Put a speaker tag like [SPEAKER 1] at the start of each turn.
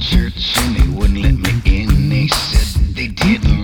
[SPEAKER 1] church and they wouldn't let me in. They said they didn't